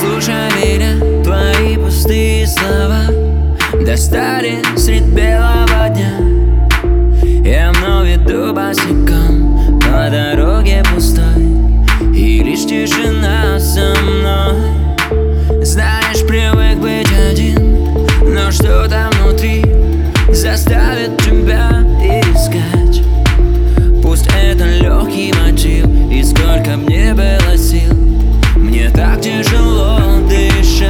Послушай меня, твои пустые слова достали средь белого дня. Я вновь иду босиком по дороге пустой, и лишь тишина со мной. Знаешь, привык быть один, но что-то внутри заставит тебя искать. Пусть это легкий мотив, и сколько б не было сил, мне так тяжело дышать.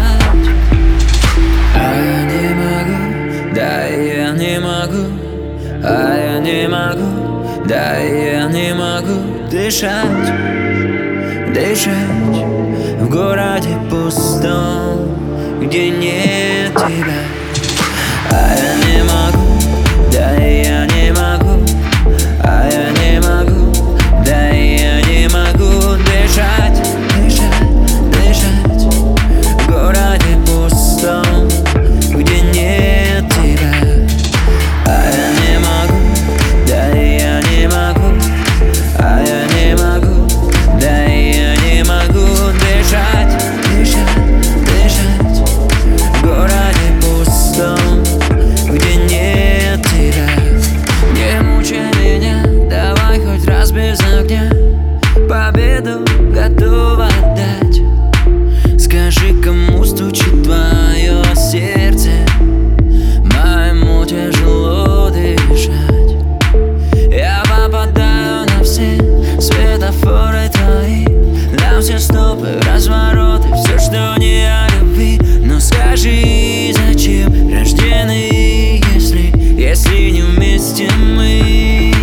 А я не могу, да я не могу, а я не могу, да я не могу дышать, дышать в городе пустом, где нет тебя. А я не могу, да я не могу, а я не могу, да я не могу дышать, дышать, дышать в городе пустом, где нет тебя. А я не могу, да я не могу, а я не могу, да я не могу дышать, дышать, дышать в городе пустом, где нет тебя. Не мучай меня, давай хоть раз без огня, победу готова отдать. Скажи, кому стучит твое сердце, моему тяжело дышать. Я попадаю на все светофоры твои, на все стопы, развороты, все, что не о любви. Но скажи, зачем рождены, если не вместе мы?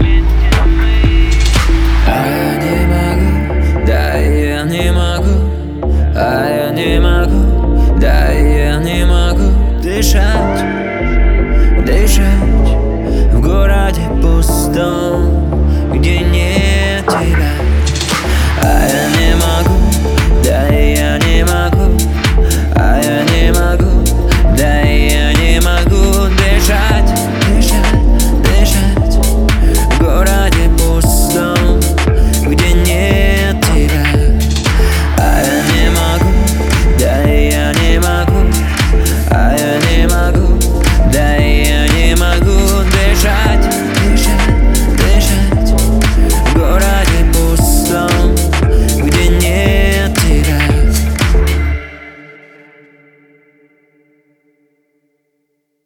А я не могу, да я не могу, а я не могу, да я не могу дышать,